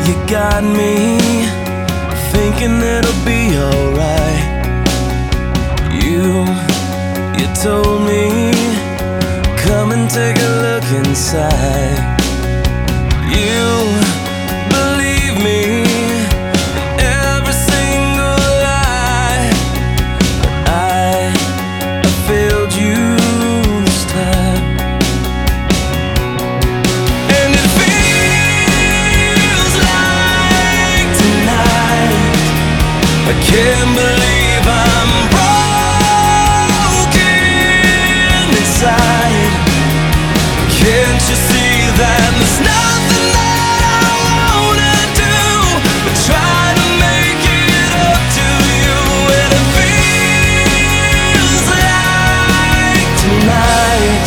You got me thinking it'll be alright. You told me, come and take a look inside. You believe me in every single lie, but I failed you this time. And it feels like tonight I can't believe I'm broken inside. Can't you see that there's nothing that I wanna do but try to make it up to you? And it feels like tonight,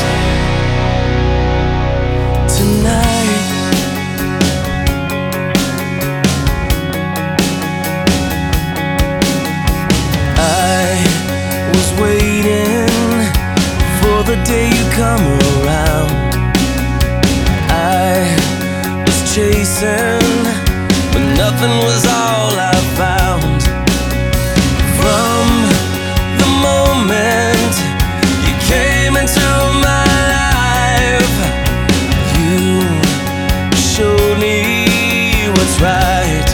tonight. I was waiting for the day you come around. I was chasing, but nothing was all I found. From the moment you came into my life, you showed me what's right.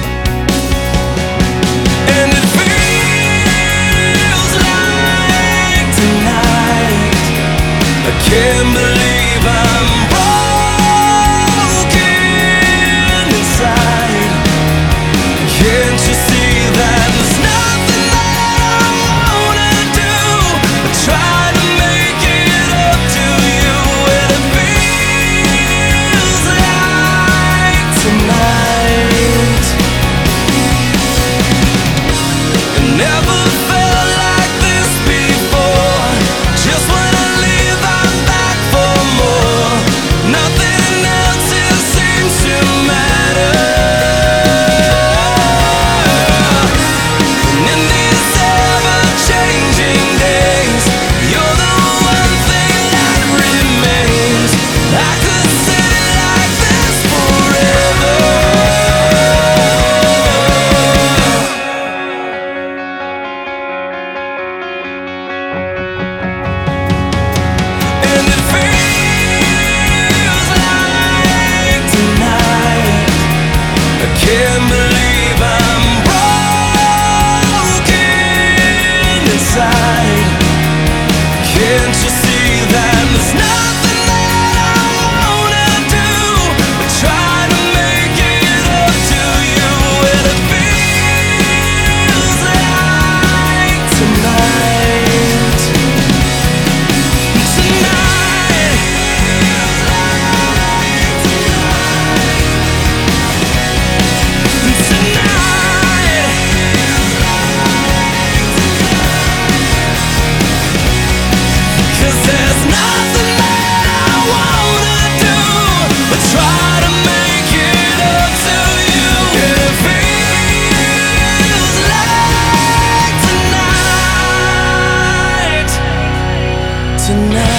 And it feels like tonight I can't believe I'm broken inside. Can't you see that there's nothing that I wanna do but try to make it up to you? And it feels like tonight. It never felt like this before. Just when I leave, I'm back for more. Nothing else here seems to matter. And in these ever-changing days, you're the one thing that remains. I could sit like this forever. And it feels like tonight I can't believe I'm broken inside. Can't you see that there's nothing that I wanna do but try to make it up to you? And it feels like tonight, tonight. Cause there's nothing that I wanna do but try to make it up to you. And it feels like tonight, tonight.